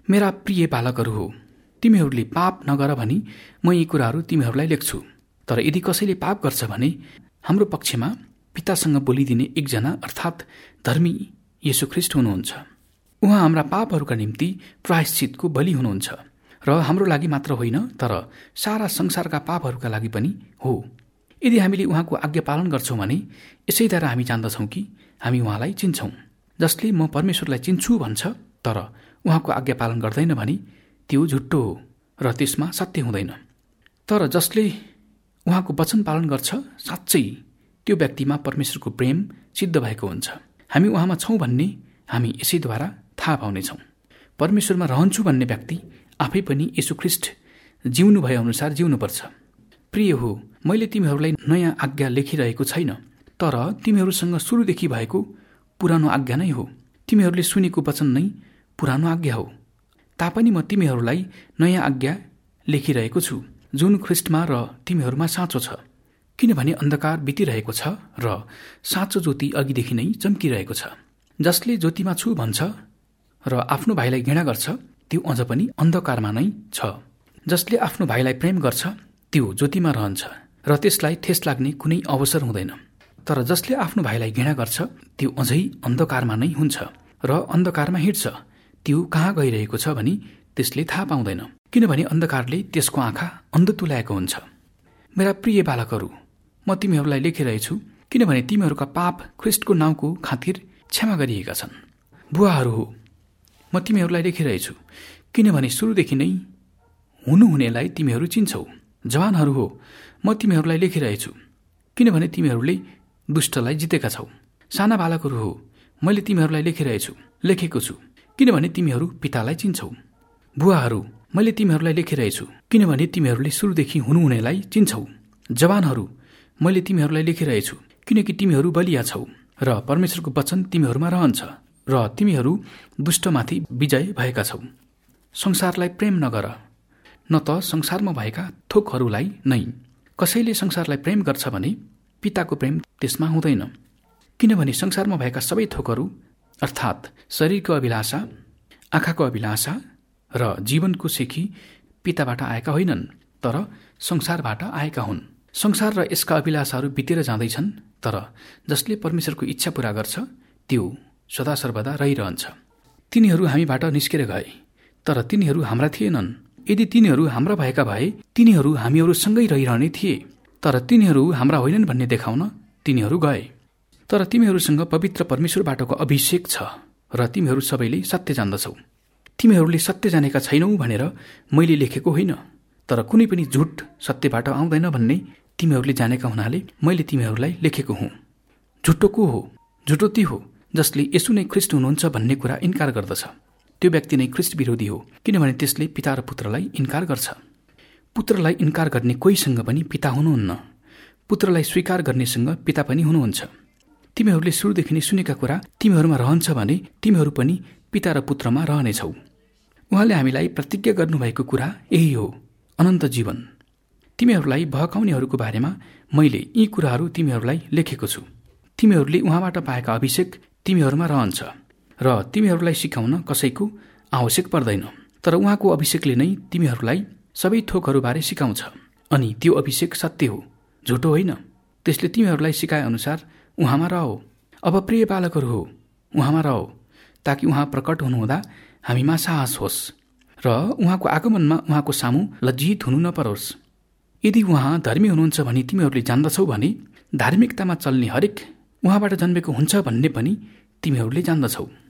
मेरा प्रिय बालकहरू हो, तिमीहरूले पाप नगर भनी म यी कुराहरू तिमीहरूलाई लेख्छु। तर यदि कसैले पाप गर्छ भने हाम्रो पक्षमा पितासँग बोलिदिने एकजना अर्थात् धर्मी येशू ख्रीष्ट हुनुहुन्छ। उहाँ हाम्रा पापहरूका निम्ति प्रायश्चितको बलि हुनुहुन्छ र हाम्रो लागि मात्र होइन तर सारा संसारका पापहरूका लागि पनि हो। यदि हामीले उहाँको आज्ञा पालन गर्छौँ भने यसैद्वारा हामी जान्दछौँ कि हामी उहाँलाई चिन्छौँ। जसले म परमेश्वरलाई चिन्छु भन्छ तर उहाँको आज्ञा पालन गर्दैन भने त्यो झुट्टो हो र त्यसमा सत्य हुँदैन। तर जसले उहाँको वचन पालन गर्छ साँच्चै त्यो व्यक्तिमा परमेश्वरको प्रेम सिद्ध भएको हुन्छ। हामी उहाँमा छौँ भन्ने हामी यसैद्वारा थाहा पाउनेछौँ। परमेश्वरमा रहन्छु भन्ने व्यक्ति आफै पनि येशू ख्रीष्ट जिउनु भए अनुसार जिउनुपर्छ। प्रिय हो, मैले तिमीहरूलाई नयाँ आज्ञा लेखिरहेको छैन, तर तिमीहरूसँग सुरुदेखि भएको पुरानो आज्ञा नै हो। तिमीहरूले सुनेको वचन नै पुरानो आज्ञा हो। तापनि म तिमीहरूलाई नयाँ आज्ञा लेखिरहेको छु जुन ख्रीष्टमा र तिमीहरूमा साँचो छ। किनभने अन्धकार बितिरहेको छ र साँचो ज्योति अघिदेखि नै चम्किरहेको छ। जसले ज्योतिमा छु भन्छ र आफ्नो भाइलाई घृणा गर्छ त्यो अझ पनि अन्धकारमा नै छ। जसले आफ्नो भाइलाई प्रेम गर्छ त्यो ज्योतिमा रहन्छ र त्यसलाई ठेस लाग्ने कुनै अवसर हुँदैन। तर जसले आफ्नो भाइलाई घृणा गर्छ त्यो अझै अन्धकारमा नै हुन्छ र अन्धकारमा हिँड्छ। त्यो कहाँ गइरहेको छ भनी त्यसले थाहा पाउँदैन, किनभने अन्धकारले त्यसको आँखा अन्ध तुल्याएको हुन्छ। मेरा प्रिय बालकहरू, म तिमीहरूलाई लेखिरहेछु किनभने तिमीहरूका पाप ख्रीष्टको नाउँको खातिर क्षमा गरिएका छन्। बुवाहरू हो, म तिमीहरूलाई लेखिरहेछु किनभने सुरुदेखि नै हुनुहुनेलाई तिमीहरू चिन्छौ। जवानहरू हो, म तिमीहरूलाई लेखिरहेछु किनभने तिमीहरूले दुष्टलाई जितेका छौ। साना बालकहरू हो, मैले तिमीहरूलाई लेखेको छु किनभने तिमीहरू पितालाई चिन्छौ। बुवाहरू, मैले तिमीहरूलाई लेखिरहेछु किनभने तिमीहरूले सुरुदेखि हुनुहुनेलाई चिन्छौ। जवानहरू, मैले तिमीहरूलाई लेखिरहेछु किनकि तिमीहरू बलिया छौ र परमेश्वरको वचन तिमीहरूमा रहन्छ र तिमीहरू दुष्टमाथि विजय भएका छौ। संसारलाई प्रेम नगर, न त संसारमा भएका थोकहरूलाई नै। कसैले संसारलाई प्रेम गर्छ भने पिताको प्रेम त्यसमा हुँदैन। किनभने संसारमा भएका सबै थोकहरू अर्थात् शरीरको अभिलाषा, आँखाको अभिलाषा र जीवनको सेखी पिताबाट आएका होइनन् तर संसारबाट आएका हुन्। संसार र यसका अभिलाषाहरू बितेर जाँदैछन्, तर जसले परमेश्वरको इच्छा पूरा गर्छ त्यो सदा सर्वदा रहिरहन्छ। तिनीहरू हामीबाट निस्केर गए तर तिनीहरू हाम्रा थिएनन्। यदि तिनीहरू हाम्रा भएका भए तिनीहरू हामीहरूसँगै रहिरहने थिए, तर तिनीहरू हाम्रा होइनन् भन्ने देखाउन तिनीहरू गए। तर तिमीहरूसँग पवित्र परमेश्वरबाटको अभिषेक छ र तिमीहरू सबैले सत्य जान्दछौ। तिमीहरूले सत्य जानेका छैनौ भनेर मैले लेखेको होइन, तर कुनै पनि झुट सत्यबाट आउँदैन भन्ने तिमीहरूले जानेका हुनाले मैले तिमीहरूलाई लेखेको हुँ। झुटो को हो? झुटो ती हो जसले येशू नै ख्रीष्ट हुनुहुन्छ भन्ने कुरा इन्कार गर्दछ। त्यो व्यक्ति नै ख्रीष्ट विरोधी हो, किनभने त्यसले पिता र पुत्रलाई इन्कार गर्छ। पुत्रलाई इन्कार गर्ने कोहीसँग पनि पिता हुनुहुन्न। पुत्रलाई स्वीकार गर्नेसँग पिता पनि हुनुहुन्छ। तिमीहरूले सुरुदेखि नै सुनेका कुरा तिमीहरूमा रहन्छ भने तिमीहरू पनि पिता र पुत्रमा रहनेछौ। उहाँले हामीलाई प्रतिज्ञा गर्नुभएको कुरा यही हो, अनन्त जीवन। तिमीहरूलाई बहकाउनेहरूको बारेमा मैले यी कुराहरू तिमीहरूलाई लेखेको छु। तिमीहरूले उहाँबाट पाएका अभिषेक तिमीहरूमा रहन्छ र तिमीहरूलाई सिकाउन कसैको आवश्यक पर्दैन। तर उहाँको अभिषेकले नै तिमीहरूलाई सबै थोकहरूबारे सिकाउँछ अनि त्यो अभिषेक सत्य हो, झुटो होइन। त्यसले तिमीहरूलाई सिकाए अनुसार उहाँमा रहो। अब प्रिय बालकहरू हो, उहाँमा रहो ताकि उहाँ प्रकट हुनुहुँदा हामीमा साहस होस् र उहाँको आगमनमा उहाँको सामु लज्जित हुनु नपरोस्। यदि उहाँ धर्मी हुनुहुन्छ भनी तिमीहरूले जान्दछौ भने धार्मिकतामा चल्ने हरेक उहाँबाट जन्मेको हुन्छ भन्ने पनि तिमीहरूले जान्दछौ।